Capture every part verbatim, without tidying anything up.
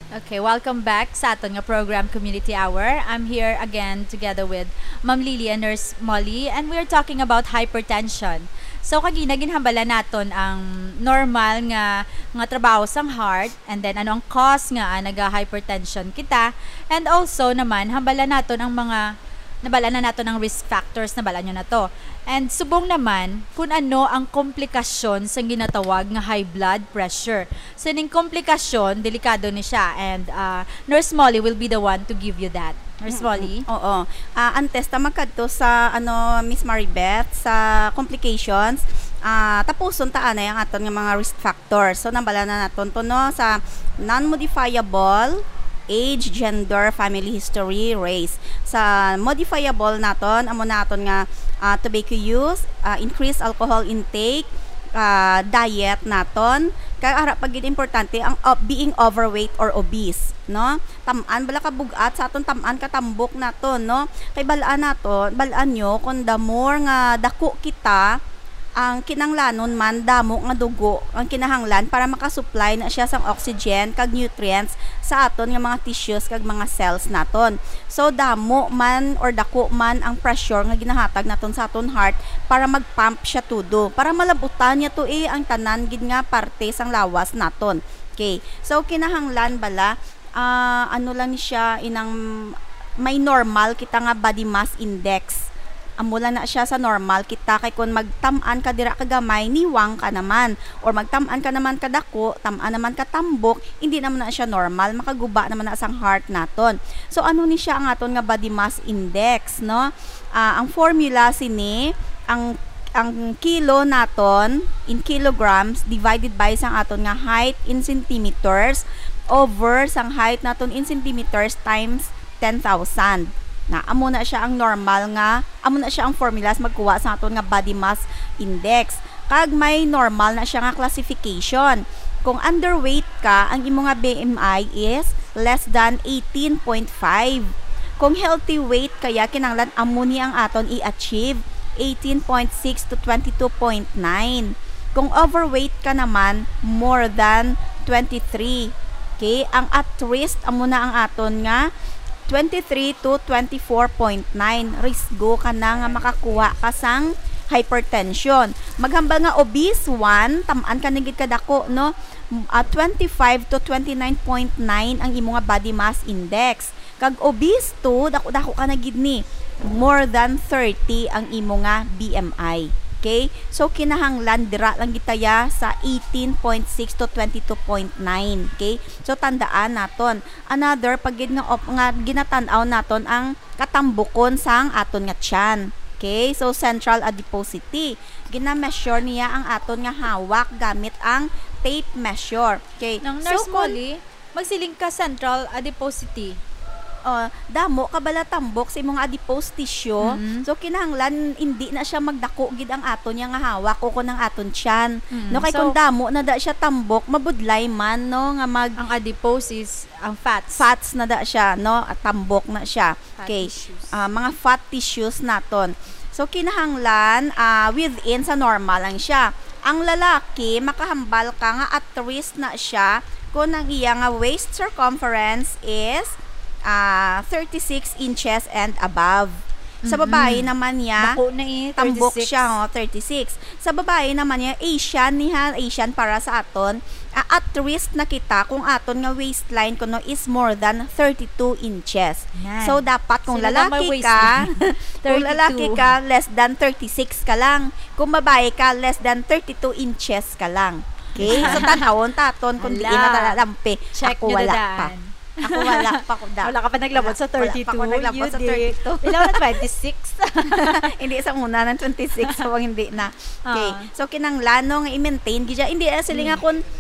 Okay, welcome back sa aton nga program Community Hour. I'm here again together with Ma'am Lily and Nurse Molly, and we're talking about hypertension. So kagina ginhambala naton ang normal nga nga trabaho sang heart, and then ano ang cause nga ah, naga-hypertension kita, and also naman hambala naton ang mga nabala na nato ng risk factors, nabala nyo na to. And subong naman kung ano ang komplikasyon sa ginatawag nga high blood pressure. So ning komplikasyon, delikado ni siya, and uh, Nurse Molly will be the one to give you that. Nurse Molly? Mm-hmm. Oo. Uh, antes ta magkadto sa ano Miss Maribeth sa complications, uh, tapuson ta anay ang aton nga mga risk factors. So nabala na naton to no sa non-modifiable age, gender, family history, race. Sa modifiable naton, amo naton nga uh, tobacco use, uh, increased alcohol intake, uh, diet naton. Kaya ara pag importante ang uh, being overweight or obese, no? Tamaan bala ka bugat sa aton tamaan ka tambok naton, no? Kay balaan naton, balaan nyo kung the more nga dako kita ang kinanglanon man damo nga dugo ang kinahanglan para makasupply na siya sang oxygen kag nutrients sa aton nga mga tissues kag mga cells naton. So damo man or dako man ang pressure nga ginahatag naton sa aton heart para mag-pump siya tudo, para malabutan niya to eh ang tanan gid nga parte sang lawas naton. Okay. So kinahanglan bala uh, ano lang ni siya inang may normal kita nga body mass index. Amula na siya sa normal kita kay kung magtamaan ka dira kagamay niwang ka naman or magtamaan ka naman kadako tamaan naman ka tambok hindi naman na siya normal makaguba naman na sang heart naton. So ano ni siya ang aton nga body mass index, no? Uh, ang formula sini ang ang kilo naton in kilograms divided by sang aton nga height in centimeters over sang height naton in centimeters times ten thousand. Na amo na siya ang normal nga, amo na siya ang formulas magkuha sa aton nga body mass index. Kag may normal na siya nga classification. Kung underweight ka, ang imo nga B M I is less than eighteen point five. Kung healthy weight kaya kinanglan amo ni ang aton i-achieve eighteen point six to twenty-two point nine. Kung overweight ka naman, more than twenty-three. Okay, ang at risk amo na ang aton nga twenty-three to twenty-four point nine. Risgo ka na nga makakuha ka sang hypertension. Maghambal nga obese one, tamaan ka nagid kadako, no? Uh, twenty-five to twenty-nine point nine ang imo nga body mass index. Kag obese two, dako-dako ka nagid ni. More than thirty ang imo nga B M I. Okay? So kinahanglan dira lang gitaya sa eighteen point six to twenty-two point nine. Okay? So tandaan naton. Another pagid nga op nga ginatan-aw naton ang katambukon sang aton nga tiyan. Okay? So central adiposity. Gina-measure niya ang aton nga hawak gamit ang tape measure. Okay? Nang Nurse so, Molly, magsiling ka central adiposity. Uh, damo kabala tambok sa imong adipose tissue. Mm-hmm. So kinahanglan hindi na siya magdako gid ang aton nga nga hawak o kun ang aton tiyan. Mm-hmm. No kay so, kung damo na da siya tambok mabudlay man no nga mag ang adipose is ang fats. Fats na da siya no at tambok na siya. Fat okay. Tissues. Uh, mga fat tissues naton. So kinahanglan uh, within sa normal lang siya. Ang lalaki makahambal ka nga at risk na siya kung ang iya nga waist circumference is Uh, thirty-six inches and above. Sa babae mm-hmm. naman niya, dako na eh, tambok siya, oh, thirty-six. Sa babae naman niya, Asian niya, Asian para sa aton, uh, at risk na kita kung aton nga waistline kuno is more than thirty-two inches. Yan. So, dapat kung Sino lalaki ka, kung lalaki ka, less than thirty-six ka lang. Kung babae ka, less than thirty-two inches ka lang. Okay? So, tanawon taton kung di na talalampi. Check ako wala pa. Ako wala pa ko da. Wala ka pa naglabot sa thirty-two. Wala pa ko naglabot sa thirty-two. Ilan na twenty-six? Hindi sa una ng twenty-six so hindi na. Okay. Uh. So kinanglano nga i-maintain gidya hindi na sila nga kun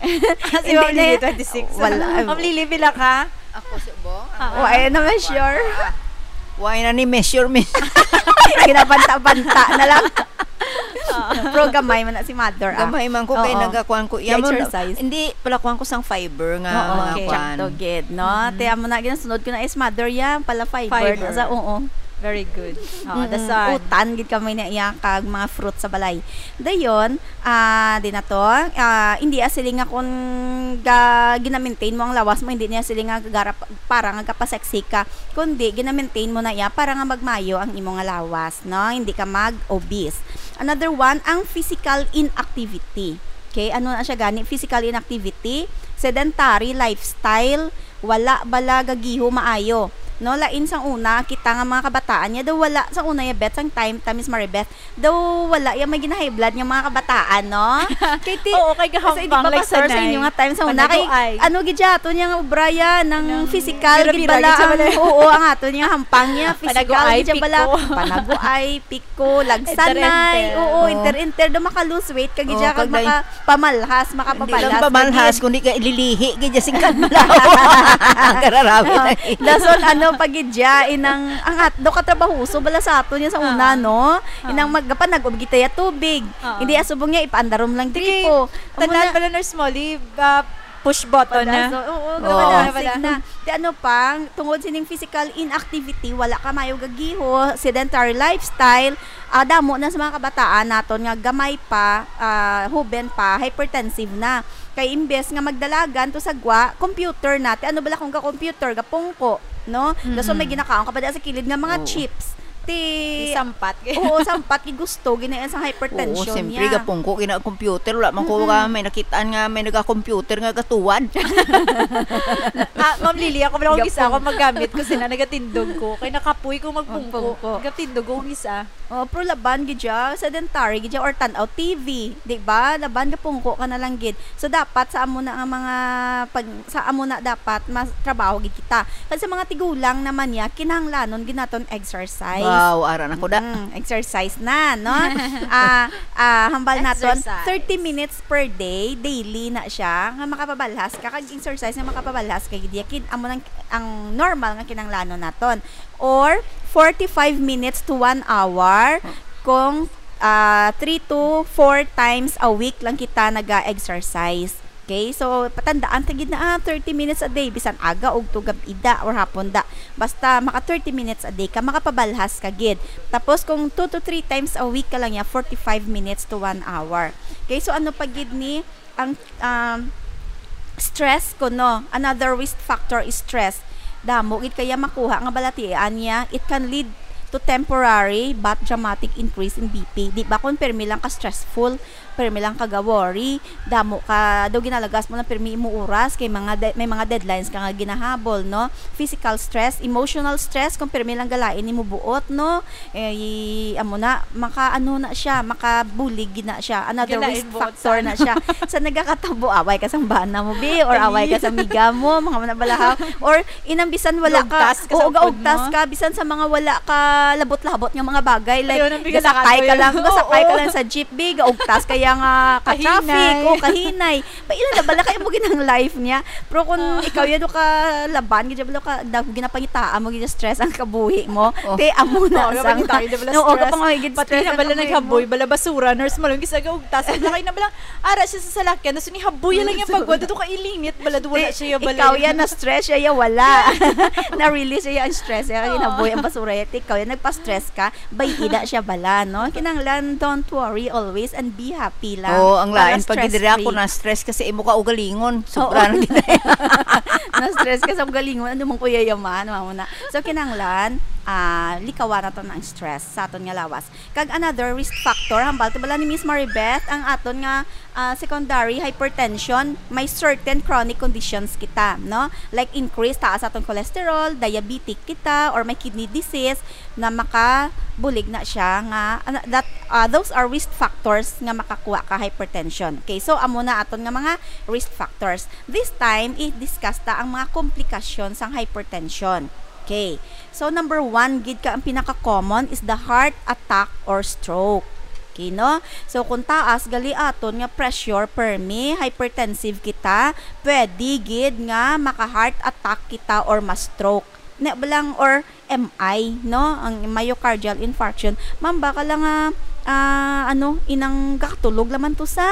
si Ma'am Lily twenty-six. Wala. Ma'am Lily bila ka? Ako subo. Uh, Why na measure? Why na ni measure me? Ginabanta-banta na lang. Pro gamay man na si mother ah. Gamay man ko kay nagakuan ko iya exercise. Hindi pala kuan ko sang fiber nga mga okay. kuan. To get no. Mm-hmm. Te amo na ginasunod ko na is mother yan pala fiber, fiber. Sa oo. Very good. Oh, the Mm-mm. sun. Utan gid kami na iya kag mga fruit sa balay. Dayon, ah di na to, ah, hindi asiling nga kun ga gina-maintain mo ang lawas mo, hindi niya siling nga garap para nga kapaseksi ka, kundi gina-maintain mo na iya para nga magmayo ang imong nga lawas, no? Hindi ka mag-obese. Another one, ang physical inactivity. Okay, ano na siya gani? Physical inactivity, sedentary lifestyle, wala bala gagiho maayo. No, lain sang una, kita nga mga kabataan niya, daw wala, sang una ya bet, sang time, tamis Maribeth, daw wala, yung may gina-high blood yung mga kabataan, no? Kay ti, Oo, kay kasi di gahambang, ba like pastor sa sanay. inyo nga time, sang una, kay, Panaguay. ano gidya, to niya nga Brian, ng Ng physical, bira-bira, gid bala, gid siya ang, bala. oo, ang ato niya, hampang niya, physical, Panaguay, gidya bala, piko. panaguay, piko, lagsanay, Inter-inter. oo, Oo. inter-inter, daw maka-lose weight, kag gidya, Oo, kag kagay- makapamalhas, Hindi makapabalas, lang pamalhas, kagid. kundi ka ililihi, gidya sing kadlaw. Kararawi na yun. Dason ano pagidya inang ang at do katrabahuso bala sa ato niya sa una Ah. no. Inang maggapan nag-ubgita ya tubig. Ah. Hindi asubong niya ipaandarom lang Sige, tipo. Tanan pala nurse Molly, uh, push button na. Oo, Oo. gawala Wala. na. Di ano pang tungod sining physical inactivity wala ka mayo gagiho, sedentary lifestyle, ah, damo na sa mga kabataan naton nga gamay pa, ah, huben pa, hypertensive na. Kay imbes nga magdalagan to sagwa, computer natin. Ano bala kung ga computer, ga pungko, no? Mhm. Daso may ginakaon ka pa sa kilid nga mga Oo. chips. Ti Isampat. Oo, sampat gi gusto ginayan sa Oo, hypertension siyempre, niya. gapong ko, kina-computer, wala man ko ka, may nakitaan nga, may naga-computer nga katuwad. Ah, Ma'am Lily, ako pala kung Gapong. isa ako maggamit ko sila nagatindog ko. Kaya nakapuy ko magpungko. Magpungko. Nagatindog ko kung isa. Oh, pro laban gidya, sedentary gidya or tan-aw T V, di ba? Laban ka pungko ka na lang gid. So dapat sa amo na ang mga pag sa amo na dapat mas trabaho gid kita. Kasi sa mga tigulang naman ya kinahanglanon ginaton exercise. Wow, aran ako da. Mm, exercise na, no? Ah, ah, hambal naton Exercise. thirty minutes per day, daily na siya nga makapabalhas ka kag exercise nga makapabalhas kay gid kin amo nang ang normal nga kinahanglanon naton. Or forty-five minutes to one hour kung ah, three to four times a week lang kita naga-exercise. Okay? So, patandaan tagid na ah, thirty minutes a day bisan aga og tugab ida or hapon da. Basta maka thirty minutes a day ka makapabalhas ka gid. Tapos kung two to three times a week ka lang ya forty-five minutes to one hour. Okay? So ano pa gid ni ang um, stress ko no. Another risk factor is stress. Damo gid kaya makuha nga balatian niya, it can lead to temporary but dramatic increase in B P. Di ba kung permi lang ka stressful, permi lang ka ga-worry, damo ka daw ginalagas mo lang permi mo oras kay mga de- may mga deadlines ka nga ginahabol, no? Physical stress, emotional stress kung permi lang galain nimo buot, no? Eh i- amo na maka ano na siya, makabulig gina siya. Another Galain risk buot, factor na siya. Sa nagakatabo away ka sa bana mo bi or away ka sa miga mo, mga manabalahaw or inambisan wala ka, Gaugtas ka sa oo upod gaugtas mo. ka bisan sa mga wala ka labot-labot nga mga bagay like Ayaw nang bigla gasakay ka nakatoy. lang gasakay ka Oo. lang sa jeep big gaugtas kaya nga ka-traffic Kahinay. o kahinay pa ilan na bala kay mo ginang life niya pero kung ikaw yado ka laban gid bala ka dag ginapangitaan mo gid stress ang kabuhi mo Oh. te amo na Oo, sang tayo na bala no stress. ka pangahigid Pati na bala naghaboy, bala basura, nurse mo lang, gisa gaugtas. Lakay na bala, ara siya sa salakyan, naso ni haboy lang yung pagwad, ito ka ilingit, bala, wala siya yung bala. ikaw yan na stress siya ya wala na release siya ang stress siya Oo. kinaboy ang basura ya ikaw yan nagpa-stress ka bay ida siya bala no kinanglan don't worry always and be happy lang. Oo, ang Para lain pag didira ako stress-free. na stress kasi imo ka ugalingon. Sobra na gid. Na-stress ka sa galingon, ano mong kuya yaman, mamo na. So, kinanglan, ah likawan naton ang stress sa aton nga lawas. Kag another risk factor, hambal to bala ni Miss Maribeth, ang aton nga ah, secondary hypertension, may certain chronic conditions kita, no? Like increase taas aton cholesterol, diabetic kita, or may kidney disease na makabulig na siya nga ano, that ah, those are risk factors nga makakuha ka hypertension. Okay, so amo na aton nga mga risk factors. This time i-discuss ta ang mga komplikasyon sang hypertension. Okay. So number one gid ka ang pinaka-common is the heart attack or stroke. Okay, no? So kung taas gali aton nga pressure permi hypertensive kita, pwede gid nga maka-heart attack kita or ma-stroke. Na balang or M I, no? Ang myocardial infarction. Ma'am, baka lang nga ah, ano, inang kakatulog laman to sa. So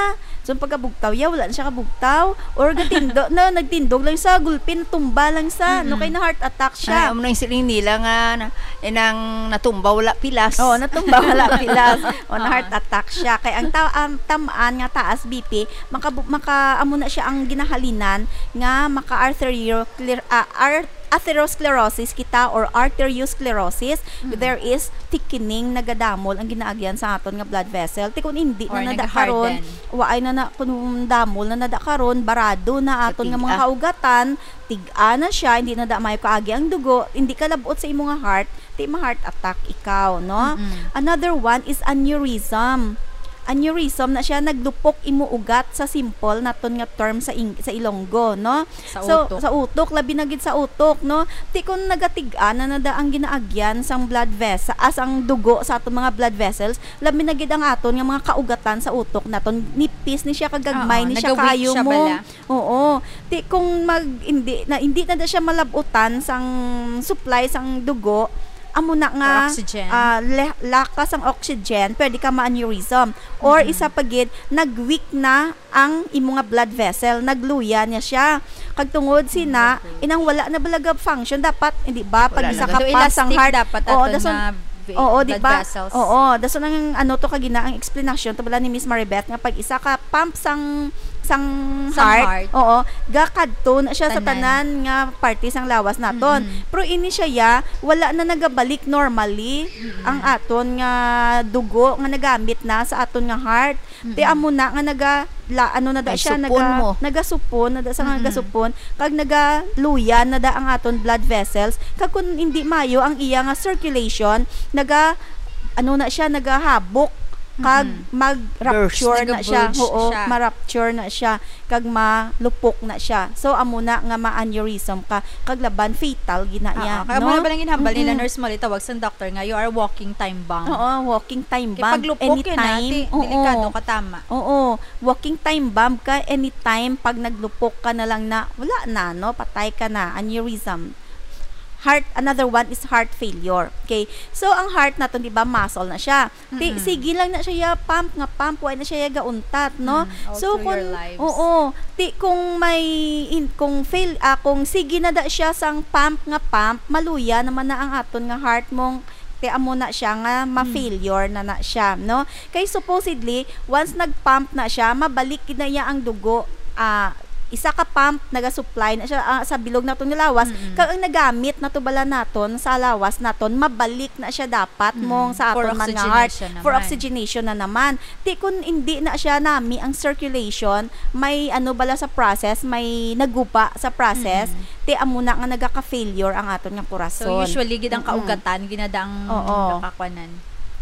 So pagkabugtaw, ya wala na siya kabugtaw or gatindo na nagtindog lang sa gulpin, tumba lang sa no kay na heart attack Ay, siya. amo na yung siling nila nga na, inang natumba wala pilas. Oh, natumba wala pilas. O na heart attack siya. Kay ang ta ang tamaan nga taas B P, maka maka amo na siya ang ginahalinan nga maka arterial uh, art atherosclerosis kita or arteriosclerosis, mm-hmm. there is thickening nagadamol ang ginaagyan sa aton nga blood vessel. Ti kun hindi or na nada karon, waay na na kun damol na nada karon, barado na aton nga mga kaugatan, tig-a na siya, hindi na da mayo kaagi ang dugo, hindi ka labot sa imong heart, ti ma heart attack ikaw, no? Mm-hmm. Another one is aneurysm. Aneurysm na siya naglupok imo ugat sa simple naton nga term sa ing, sa Ilonggo, no? Sa so utok. sa utok labi na gid sa utok, no? Ti kun nagatig-an na nada ang ginaagyan sang blood vessel as ang dugo sa aton mga blood vessels, labi na gid ang aton nga mga kaugatan sa utok naton nipis ni siya kagagmay ni siya kayo mo. Oo. Ti kung mag hindi na hindi na da siya malabutan sang supply sang dugo, amo na nga uh, lakas ang oxygen, pwede ka ma-aneurysm. Or mm-hmm. isa pagid nag-weak na ang imo nga blood vessel, nagluya niya siya. Kagtungod sina inang wala na balaga function dapat hindi ba pag isa ka pa sang heart dapat ato na Oo, di ba? Vessels. Oo, daso nang ano to kagina ang explanation to bala ni Miss Maribeth nga pag isa ka pump sang sang heart, heart. Oo, gakadto na siya tanan. Sa tanan nga parte sang lawas naton. Mm-hmm. Pero ini siya ya, wala na nagabalik normally mm-hmm. ang aton nga dugo nga nagamit na sa aton nga heart. Mm-hmm. Ti amo na nga naga la ano na da siya naga nagasupon na da sa mm-hmm. nagasupon kag nagaluyan na da ang aton blood vessels kag kun hindi mayo ang iya nga circulation naga ano na siya nagahabok kag mm-hmm. mag-rupture na siya. Oo, ma-rupture na siya kag malupok na siya. So amo na nga ma-aneurysm ka kag laban fatal gina niya, kaya no? mo na ba lang ginhambal nila nurse mo tawag sa doctor nga you are walking time bomb. Oo, walking time bomb. Paglupok anytime, yun, delikado ka tama. Oo, walking time bomb ka anytime pag naglupok ka na lang na wala na, no? Patay ka na, aneurysm. Heart, another one is heart failure. Okay? So, ang heart naton di ba, muscle na siya. Mm-hmm. Sige lang na siya ya pump, nga pump, why na siya ya gauntat, no? Mm, so, kung, oo, ti, kung may, in, kung fail, ah, kung sige na da siya sang pump, nga pump, maluya naman na ang aton nga heart mong, ti amo na siya nga ma-failure na na siya, no? Kay supposedly, once nag-pump na siya, mabalik na niya ang dugo, ah, isa ka pump naga-supply na siya uh, sa bilog naton nga lawas mm-hmm. kag ang nagamit na tubala naton sa lawas naton mabalik na siya dapat mm-hmm. mong sa aton man nga heart for oxygenation na naman. Ti kun hindi na siya nami ang circulation, may ano bala sa process, may nagupa sa process, mm-hmm. ti amo na nga nagaka-failure ang aton nga kurason. So usually gid ang kaugatan mm-hmm. ginadaang nakakwanan.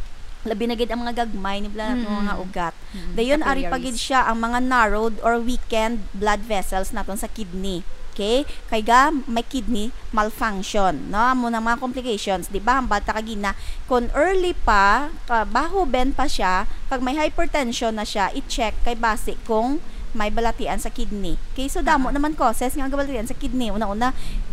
Labi na gid ang mga gagmay ni blood mm-hmm. mga ugat. Mm-hmm. Dayon ari pagid siya ang mga narrowed or weakened blood vessels naton sa kidney. Okay? Kay ga may kidney malfunction, no? Amo na mga complications, di ba? Hambal ta kagina kun early pa, uh, baho ben pa siya, kag may hypertension na siya, i-check kay base kung may balatian sa kidney. Okay? So damo uh-huh. naman causes nga balatian sa kidney. Una-una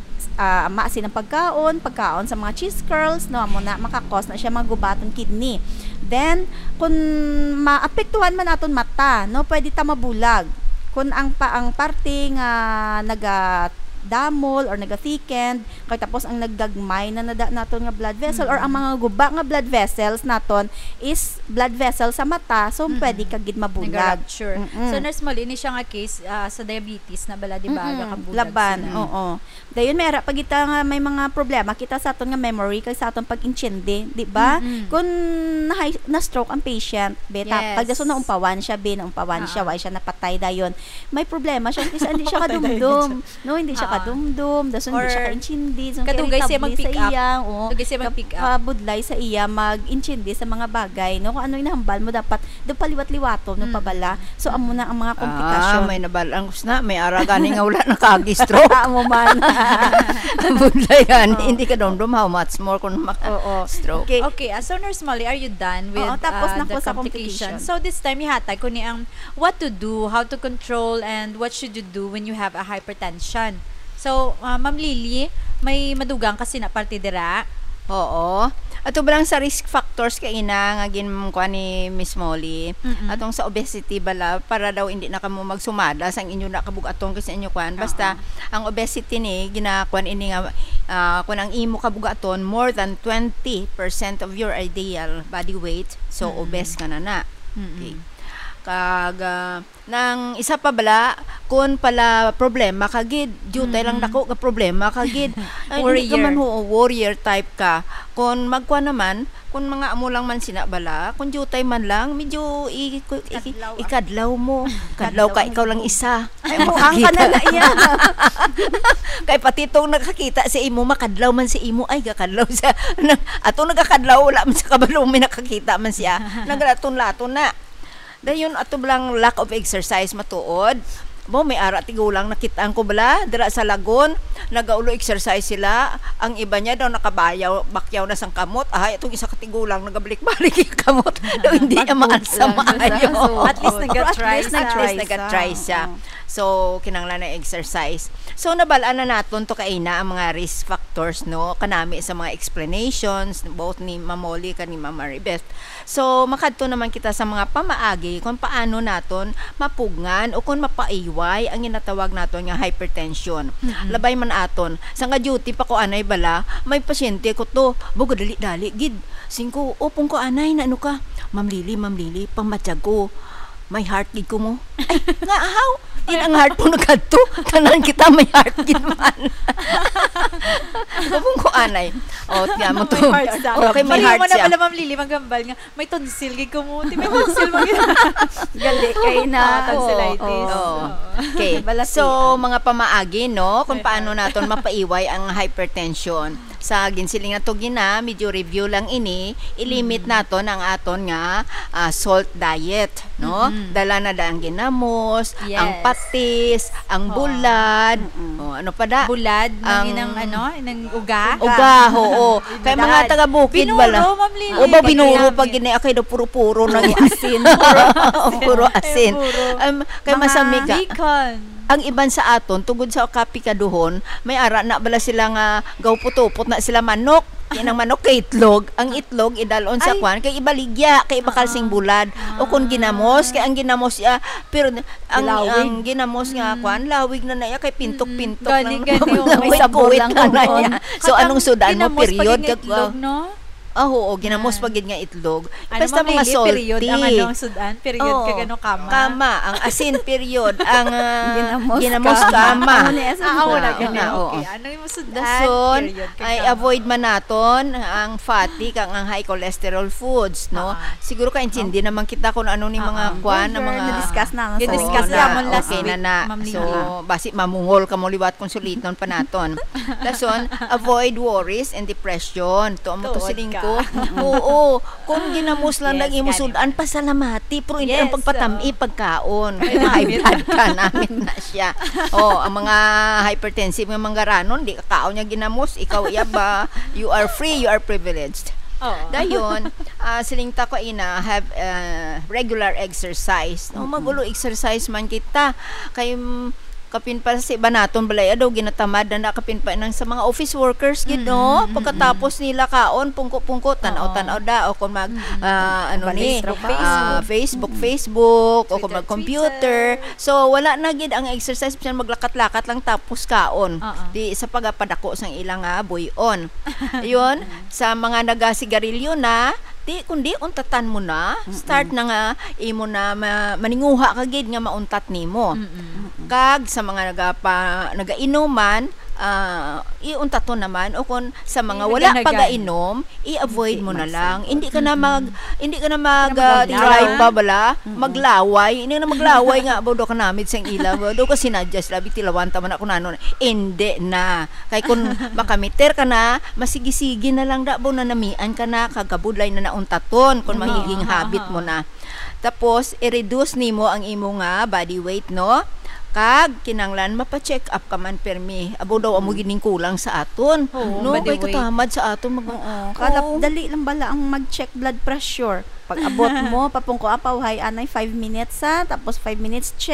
Uh, maasin ang pagkaon, pagkaon sa mga cheese curls, no, amo na makakos na siya magubatong kidney. Then, kung maapektuhan man naton mata, no, pwede ta mabulag. Kung ang pa ang parte nga naga damol or naga-thickened, kay tapos ang naggagmay na nada naton nga blood vessel mm-hmm. or ang mga guba nga blood vessels naton is blood vessel sa mata, so mm-hmm. pwede kagid mabulag. Sure. Mm-hmm. So nurse Molly, ini siya nga case uh, sa diabetes na bala di ba mm-hmm. kabulag laban, sila. Oo. Dayon mera pag kita nga may mga problema kita sa aton nga memory kay sa aton pag-inchinde, di ba? Mm-hmm. Kung na, na stroke ang patient, beta yes. pag daso na umpawan siya, be na umpawan uh-huh. siya, why siya napatay dayon. May problema siya kasi hindi siya kadumdum. No, hindi siya kadumdum, daso hindi siya ka-inchindi, so kadugay siya mag-pick up. Iya, oh. Kadugay siya mag-pick up. Kabudlay sa iya mag-inchindi sa mga bagay, no? Kung ano inahambal mo dapat do paliwat-liwato no pabala. So amo na ang mga komplikasyon. Ah, may nabalang na, may aragani nga wala nakagi-stroke. Amo man. Budlay yan, oh. Hindi ka dumdum how much more kung maka-stroke. Okay. Okay, uh, so Nurse Molly, are you done with Oo, tapos uh, na the po sa complications? So this time ihatag ko ni ang what to do, how to control, and what should you do when you have a hypertension. So, uh, Ma'am Lily, may madugang kasi na parte dira. Oo. Ato balang sa risk factors kay ina nga ginkuha ni Miss Molly. Mm-mm. Atong sa obesity bala para daw hindi na kamo magsumada sang inyo na kabugaton kasi inyo kwan. Basta ang obesity ni ginakuan ini nga uh, kun ang imo kabugaton more than twenty percent of your ideal body weight. So Mm-mm. obese ka na na. Mm-mm. Okay. Kag uh, nang isa pa bala kun pala problema kagid jutay lang dako ka problema kagid ay, hindi ka Warrior. man ho warrior type ka kun magkuha naman kun mga amo lang man sina bala kun jutay man lang medyo i, i, i, Kadlaw, ah. ikadlaw mo kadlaw ka ikaw lang isa Ay, mukhang ka na na yan. kay pati itong nakakita si imo makadlaw man si imo ay gakadlaw sa atong nagakadlaw wala man sa kabalo may nakakita man siya naglaton-laton na. Dayon ato lang lack of exercise matuod. Mo may ara tigulang nakitaan ko bala dira sa lagon nagaulo exercise sila ang iba niya daw nakabayaw bakyaw na sang kamot ay itong isa ka tigulang nagabalik-balik yung kamot daw hindi niya maalsa maayo At least nag-try At least siya. at least nag-try siya. So, kinanglan na exercise. So, nabalaan na naton to kaina ang mga risk factors, no? Kanami sa mga explanations, both ni Mamoli ka ni Mama Maribeth. So, makadto naman kita sa mga pamaagi kung paano naton mapugngan o kung mapaiway ang ginatawag naton nga hypertension. Mm-mm. Labay man aton. Sa nga duty pa ko anay bala, may pasyente ko to, bugo dali-dali, gid. Singko, opong ko anay, na ano ka? Ma'am Lily, Ma'am Lily, pamatyag ko. May heart gid ko mo. Ay, nga ahaw. Din ang heart mo nagkadto. Tanan kita may heart gid man. Opong ko anay. O, tiya mo to. May heart sa. Okay, may Pareho heart mo na siya. pala, Ma'am Lily, magambal nga. May tonsil, gig ko mo. Di may tonsil mo. Gali kay na. Ah, tonsillitis. Oo. Oo. Okay. Balatian. So, mga pamaagi, no? Kung paano naton mapaiway ang hypertension. Sa ginsiling na to gina, medyo review lang ini, ilimit naton ang aton nga ah, salt diet, no? Mm-mm. Dala na da ang ginamos, Yes. ang patis, ang Oo. bulad, oh, ano pa da? Bulad, ng Ang- inang ano, inang uga. Uga, oo. Kay mga taga-bukid Binuro, bala. Ma'am Lily. O ba binuro Pagkayami. pag gini akay do puro-puro nang asin. Puro asin. Ay, puro. Um, kay Mga masami ka. Bacon. Ang iban sa aton tungod sa kapikaduhon may ara na bala sila nga gawputupot na sila manok kinang manok kay itlog ang itlog idalon sa Ay. kwan kay ibaligya kay bakal sing bulad o kun ginamos kay ang ginamos ya pero ang, Lawig. ang ginamos nga kwan lawig na na ya kay pintok-pintok Gani, lang gani, oo. may May sabor kuwit lang na na doon. ya. So anong sudan mo Ginamos period pagiging kag itlog, no? Ah, oo, ginamos Ah. pagid nga itlog. Ano, Basta Ma'am mga Lily, salty. period ang anong sudan, period Oo. kag ano kama. Kama, ang asin period, ang ah, Ginamos ginamos kama. kama. Ano ni Esa? Ah, wala Oo, gani. na, oo. Okay. Ano yung sudan, Dason period kag ay kama. avoid man naton ang fatty kang ang high cholesterol foods, no? Ah. Siguro ka intindi naman kita kung ano ni mga Ah. kwan na Burger, mga na-discuss na. no, sa Gidiscuss una. na mo last okay week, na na. Ma'am Lily. So, basi mamungol ka mo liwat kung suliton pa naton. Dason, avoid worries and depression. To amo to Tuod siling ka. ko. Oo, kung ginamos lang Yes, lang imo gani. sudan pasalamati pero hindi Yes, ang pagpatami oo. pagkaon. May high blood ka namin na siya. Oh, ang mga hypertensive nga manggaranon, di ka kaon niya ginamos, ikaw iya ba? You are free, you are privileged. Oo. Dayon, uh, silingta ko ina have uh, regular exercise. No, magulo exercise man kita. Kay mm, kapin pa sa iba naton balay daw ginatamad na nakapin pa nang sa mga office workers gid no. Pagkatapos nila kaon pungko-pungko tanaw-tanaw da o kung mag ah, ano ni Balis, ah, Facebook, Facebook o kung Twitter, mag computer. So wala na gid ang exercise bisan maglakat-lakat lang tapos kaon. Oo. Di sa pagapadako sang ilang nga buyon. Yun, sa mga nagasigarilyo na, di kundi untatan mo na, start na nga imo na ma, maninguha ka gid nga mauntat nimo. Mm-mm. Kag sa mga nagapa nagainuman, ah, iuntato naman o kung sa mga wala Naganagan. pagainom, i-avoid mo na lang. Hindi ka na mag hindi ka na mag Hindi ka na ah, maglaway. try pa bala, maglaway. Hindi na maglaway nga bodo ka namid sang ilaw. Do ka sinadjust labi tilawan ta man ako nanon. Hindi na. Kay kun makamiter ka na, masigisi na lang da bo na namian ka na kagabudlay na nauntaton kung magiging habit mo na. Tapos i-reduce nimo ang imo nga body weight, no? Kag kinanglan mapa-check up ka man permi. Abo daw amo gining kulang sa aton. Oo, No, body kay weight. katamad sa aton mag Oo. Kalap, dali lang bala ang mag-check blood pressure. Pag abot mo, papungko apaw, hay anay five minutes sa, tapos five minutes check.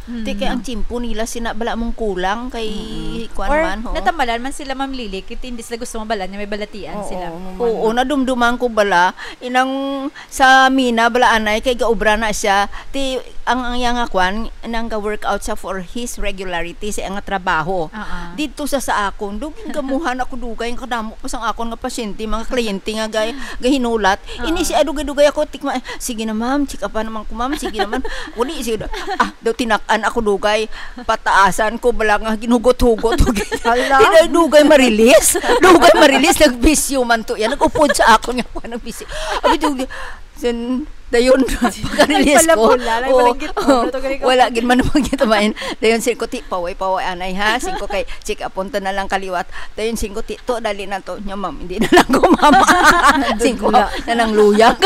Di kay ang tsimpo nila sinabala mong kulang kay kuan Or man ho. natambalan man sila Ma'am Lily, kiti hindi sila gusto mabalan, may balatian Oo, sila. Oo, nadumduman ko bala inang sa mina bala anay kay gaobra na siya ti ang ang yang kwan nang ga workout sa for his regularity sa ang trabaho. Ah, ah. Dito sa sa akon dugay gamuhan ako dugay ang kadamo pa sang akon nga pasyente mga kliyente nga gay gahinulat. Ini si adugay-dugay ako tikma sige na ma'am, check up naman ko ma'am, sige naman. Uli sige ah daw tinak-an ako dugay pataasan ko bala nga ginugot-hugot. Hala. Dugay marilis. Dugay marilis nagbisyo man to. Yan nagupod sa akon nga kuan nagbisyo. Abi dugay sen dayon pagka-release ko. Pala, Oo, oh, wala gid man naman gitumain. Dayon sin ko ti paway paway anay ha. Sin ko kay check up punta na lang kaliwat. Dayon sin ko ti to dali na to. Nya ma'am hindi na lang ko mama. Sin ko na nang luyag.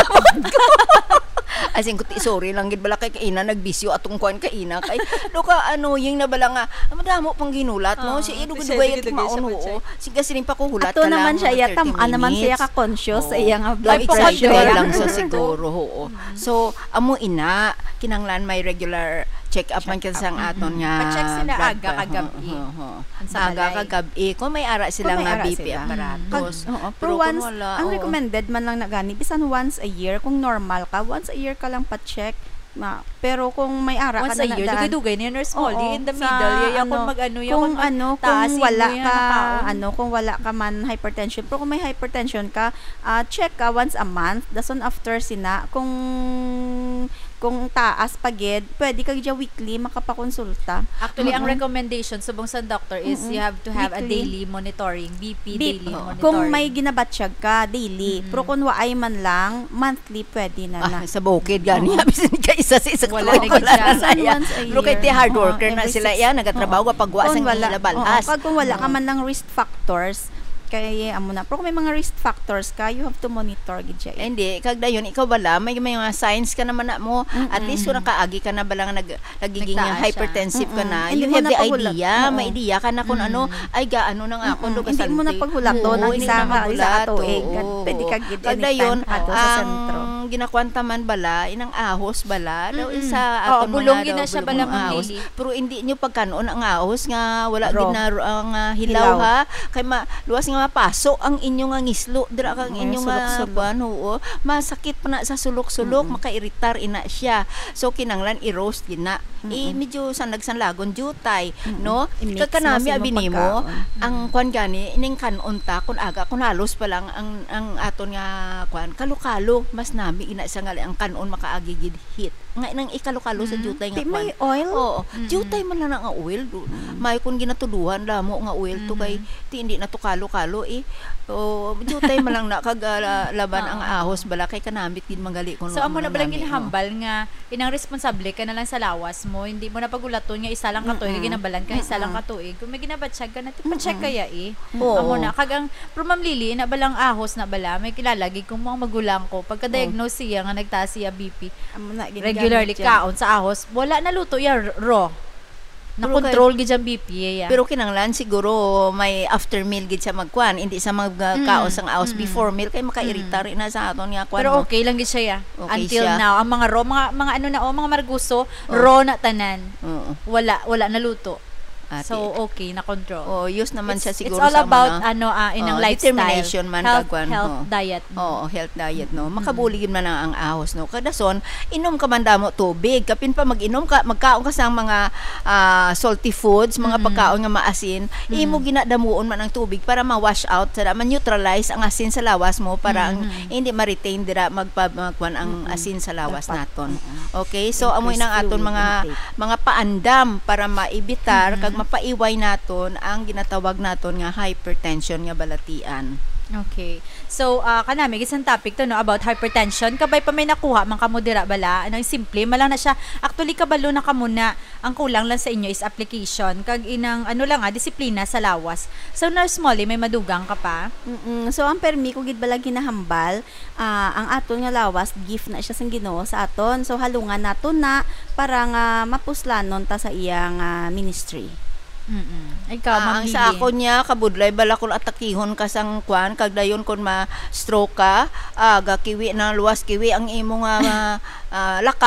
Asin ko ti sorry lang gid bala kay kaina nagbisyo atong kuan kaina kay do ka ano yung nabala nga madamo pang ginulat mo si idugay at maon oo sige sining pa ko hulat Ato naman siya iya tam-an naman siya ka conscious sa iya nga blood pressure lang sa siguro oo. So amo ina kinanglan may regular check up man kasi ang aton nga Pa-check sila blood aga pa- kagabi. ho, ho, ho. Sa Aga balay. kagabi kung may ara sila Kung may nga ara B P sila. aparatos. Oo, Pero pero kung once, wala, ang oo. recommended man lang na gani, bisan once a year, kung normal ka, once a year ka lang pa-check. Ma, pero kung may ara Once ka a na year, nadaan, dugay-dugay ni Nurse Oo, Molly in the sa middle. Yaya ano, kung mag-ano, yaya kung kung ano, kung taasin wala mo yan, ka, nakaon. ano, kung wala ka man hypertension, pero kung may hypertension ka, ah, check ka once a month, dason after sina, kung kung taas pagid, pwede ka dyan weekly makapakonsulta. Actually, ang Mm-mm. recommendation subong sa doctor is Mm-mm. you have to have a Weekly. daily monitoring, B P Bi- daily monitoring. Kung may ginabatsyag ka daily, Mm-mm. pero kung waay man lang, monthly pwede na na. Ah, sa bukid gani habi ni ka isa sa isa Wala ka- na gid siya. na iya. Once a Pero kay year. ti hard Oo, worker na every sila six- iya nagatrabaho pag wa Kung sang wala, ilabalhas. oo, pag kung wala ka man ng risk factors, kaya amo na. Pero kung may mga risk factors ka, you have to monitor gid siya. Eh, hindi kag dayon ikaw bala may may mga signs ka naman na mo at least wala kaagi ka na bala nga nag nagiging Nagtaas siya. hypertensive ka na. Hindi You mo have na the paghulat. idea, Oo. may idea ka na kung ano ay gaano na nga ako Mm-mm. lugar Hindi mo na paghulaton ang isa ka isa ka tuig. Pwede ka gid Kag dayon anytime ato sa sentro. ang ginakwanta man bala inang ahos bala daw Mm-mm. isa Oo, aton bulong mga yun na daw, siya bulong bala, mga Ma'am ahos. Lily. Pero hindi nyo pagkanon ang ahos nga wala Raw. gid na ang ah, hilaw, Hilaw. ha kay ma, luwas nga mapaso ang inyong nga ngislo dira kang Mm, inyong nga sulok-sulok. kuan oo masakit pa na sa sulok-sulok makairitar ina siya so kinanglan i-roast gid na eh medyo sandag sanlagon jutay no I-mix kakanami mo sa abi imong nimo pagkaon. ang kuan gani ining kanon ta kun aga kun halos pa lang ang ang aton nga kuan kalukalo mas nami ina sa ngali ang kanon makaagi gid hit nga inang ikalukalo sa jutay nga Di may kuan oil? oo jutay man lang nga oil do may kun ginatuluhan lamo nga oil to kay ti hindi na to kalo-kalo eh o jutay man lang na kag ah, laban ang ahos bala kay kanamit gid manggali kun So, amo na balang nami, ginahambal nga inang responsable ka na lang sa lawas mo. Hindi mo na pagulaton nga isa lang katuig, Mm-mm. ginabalan ka isa lang katuig. Kung may ginabatsyag ka na, pa-check kaya eh. Oo. Amo na. Kag ang, pero Ma'am Lily, na balang ahos na bala, may kilalagi kung mga magulang ko, pagka-diagnose siya nga nagtaas siya B P, Amo na, ginagamit regularly yan. kaon sa ahos, wala na luto ya raw. Na-control gid ang B P ya. pero kinanglan siguro may after meal gid sa magkuan hindi sa magkaos ang ahos before meal kay makairita rin na sa aton nga kuan Pero mo. okay lang gid siya ya. Okay Until siya. now, ang mga raw, mga, mga ano na, oh, mga marguso, raw na tanan. Oo. Wala, wala na luto. Ate. So, okay, na-control. oh use naman siya It's, siguro it's all sa about, mga ano, ah, inang Oh, lifestyle. determination man, health, kagwan, health oh. diet. Oo, health diet no. Makabuligid man ang, ang ahos no. Kada son, inom ka man damo tubig. Kapin pa mag-inom ka, magkaon ka sa mga ah, salty foods, mga pagkaon nga maasin, imo ginadamuon man ang tubig para ma-wash out, para ma-neutralize ang asin sa lawas mo para ang hindi ma-retain dira magpa magkuan ang asin sa lawas naton. Okay? So amoy nang aton fluid mga intake. mga paandam para maibitar kag mapaiway naton ang ginatawag naton nga hypertension nga balatian. Okay. So, uh, kanami, isang topic to, no, about hypertension. Kabay pa may nakuha, mga kamudira bala. Ano, simple, malang na siya. Actually, kabalo na kamuna. Ang kulang lang sa inyo is application. Kag inang, ano lang, ah, disiplina sa lawas. So, Nurse Molly, may madugang ka pa? Mm-mm. So ang permi ko gid balang ginahambal, ah, ang aton nga lawas gift na siya sang Ginoo sa aton. So halungan naton na para nga mapuslanon ta sa iyang ah, ministry. Mm-mm. Ikaw, Ah, Ma'am ang Lily. sa ako niya kabudlay bala kun atakihon ka sang kwan kag dayon kun ma stroke ka aga kiwi na luwas kiwi ang imo nga ah, lakat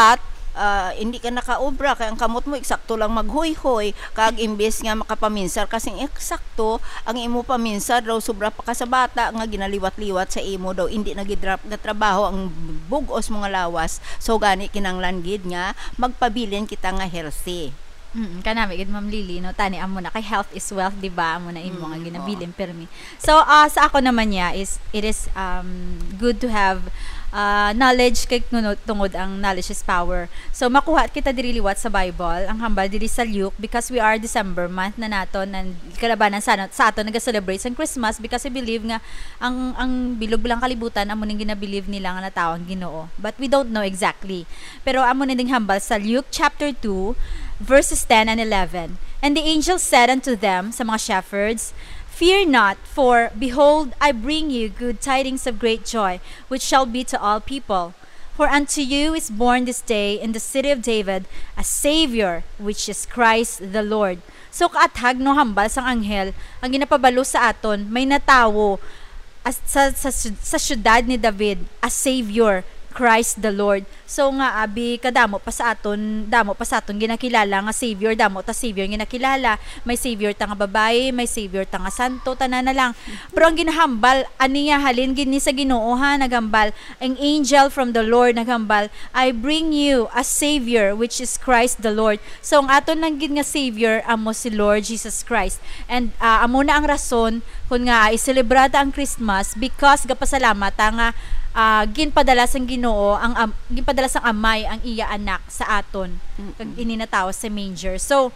ah, hindi ka nakaobra kay ang kamot mo eksakto lang maghoy-hoy kag imbes nga makapaminsar kasing eksakto ang imo paminsar daw sobra pa ka sa bata nga ginaliwat-liwat sa imo daw hindi nagidrop na trabaho ang bugos mo nga lawas so gani kinanglan gid nga magpabilin kita nga healthy. Mm, kanami gid Ma'am Lily no tani amo na kay health is wealth di ba amo na imo nga ginabilin permi. So uh, sa ako naman niya is it is um good to have uh, knowledge kay tungod, tungod ang knowledge is power. So makuha kita diri liwat sa Bible ang hambal diri sa Luke because we are December month na naton and kalabanan sa sa aton naga-celebrate sa Christmas because I believe nga ang ang bilog bilang kalibutan amo ning ginabelieve nila nga natao ang Ginoo. But we don't know exactly. Pero amo ning hambal sa Luke chapter two verses ten and eleven. And the angel said unto them, sa mga shepherds, Fear not, for, behold, I bring you good tidings of great joy, which shall be to all people. For unto you is born this day in the city of David a Savior, which is Christ the Lord. So kaathag no hambal sang anghel, ang ginapabalo sa aton, may natawo as, sa, sa, sa syudad ni David, a Savior, Christ the Lord. So nga abi kadamo pa sa aton, damo pa sa aton ginakilala nga Savior, damo ta Savior ginakilala. May Savior ta nga babae, may Savior ta nga santo, tanan na lang. Pero ang ginahambal aniya halin gini sa Ginoo ha nagambal ang angel from the Lord nagambal, I bring you a Savior which is Christ the Lord. So ang aton lang gid nga Savior amo si Lord Jesus Christ. And uh, amo na ang rason kun nga i-celebrata ang Christmas because gapasalamat ta nga uh, ginpadala sang Ginoo ang um, ginpadala sang amay ang iya anak sa aton kag ininatawo sa manger. So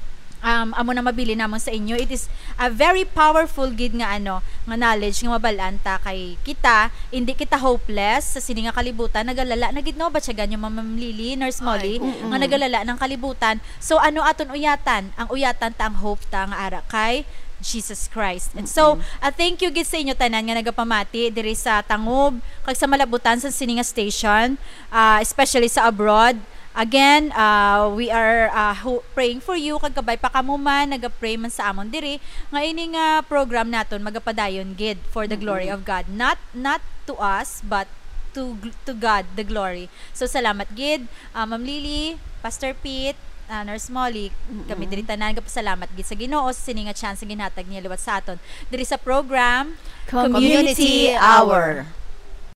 um amo na mabili namon sa inyo, it is a very powerful gid nga ano nga knowledge nga mabalaan ta kay kita hindi kita hopeless sa sini nga kalibutan nagalala na gid no ba siya ganyo Ma'am Lily Nurse Molly nga nagalala ng kalibutan. So ano aton uyatan? Ang uyatan ta ang hope ta nga ara kay Jesus Christ. And so, uh, thank you gid sa inyo tanan nga nagapamati diri sa Tangob kag sa malabutan sa sininga station, uh, especially sa abroad. Again, uh, we are uh, ho- praying for you kag kabay pa kamo man naga-pray man sa amon diri nga ini nga program naton magapadayon gid for the glory of God. Not not to us but to to God the glory. So salamat gid uh, Ma'am Lily, Pastor Pete, Uh, Nurse Molly, kami diri tanan gapasalamat gid sa Ginoo sa sini nga chance nga ginhatag niya liwat sa aton diri sa program Community Hour.